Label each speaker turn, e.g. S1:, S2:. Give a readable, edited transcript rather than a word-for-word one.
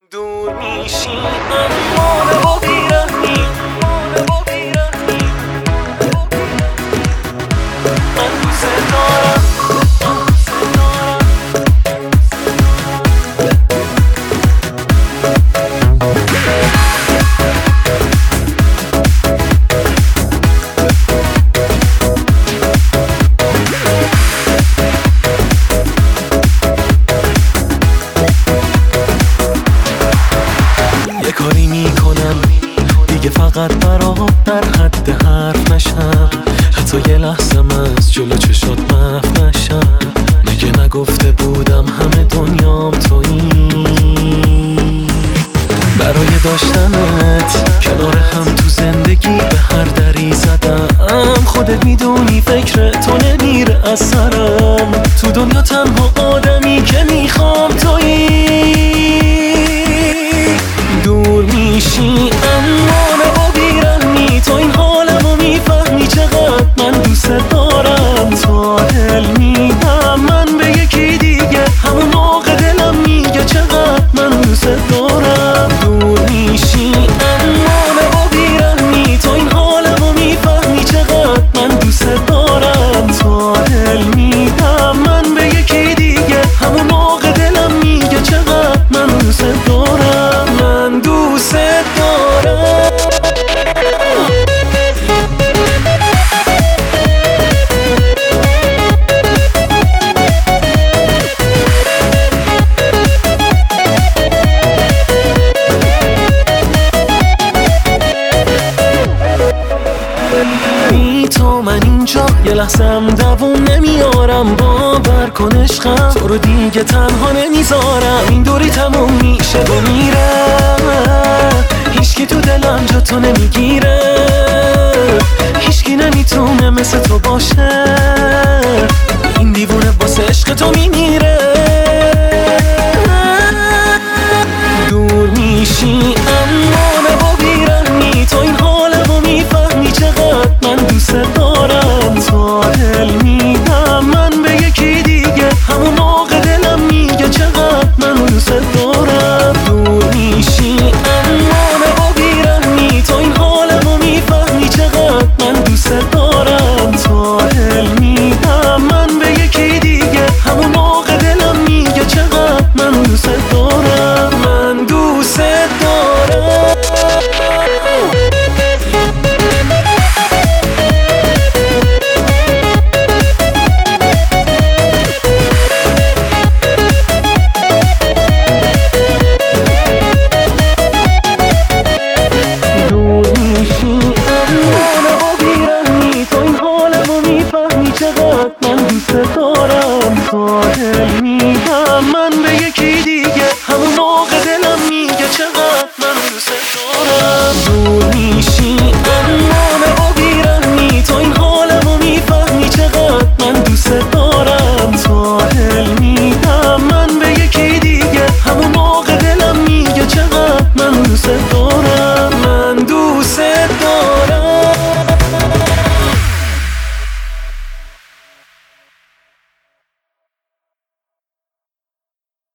S1: دور میشی اما و بیرحمی من دوست دارم یه کاری میکنم دیگه فقط برات در حد حرف نشم، حتی یه لحظه از جلو چشات محو نشم. مگه نگفته بودم همه دنیام تویی؟ برای داشتنت کنار هم تو زندگی به هر دری زدم. خودت میدونی فکر تو نمیره از سرم. تو دنیا تنها آدمی که میخوام تویی. دور میشی اما نه و بیرحمی، تو این حالمو میفهمی چقدر من دوست دارم. ساحل میدم من به یکی دیگه، همون موقع دلم میگه چقدر من دوست دارم. دور میشی اما نه و بیرحمی، تو این حالمو میفهمی چقدر من دوست دارم. ساحل میدم من به یکی دیگه، همون موقع دلم میگه چقدر من دوست دارم. من دوست دارم. بی تو من اینجا یه لحظم دووم نمیارم. باور کن عشقم تو رو دیگه تنها نمیذارم. این دوری تموم میشه و میره، هیچکی تو دلم جا تو نمیگیره. هیچکی نمیتونه مثل تو باشه، این دیوونه واسه عشق تو میمیره. دور میشی اما نه و بیرحمی، تو این حالمو میفهمی چقدر من دوست دارم. ساحل میدم من به یکی دیگه، همون موقع دلم میگه چقدر من دوست دارم. دور میشی اما نه و بیرحمی، تو این حالمو میفهمی چقدر من دوست دارم. ساحل میدم من به یکی دیگه، همون موقع دلم میگه چقدر من دوست دارم. من دوست دارم. چقدر من دوست دارم.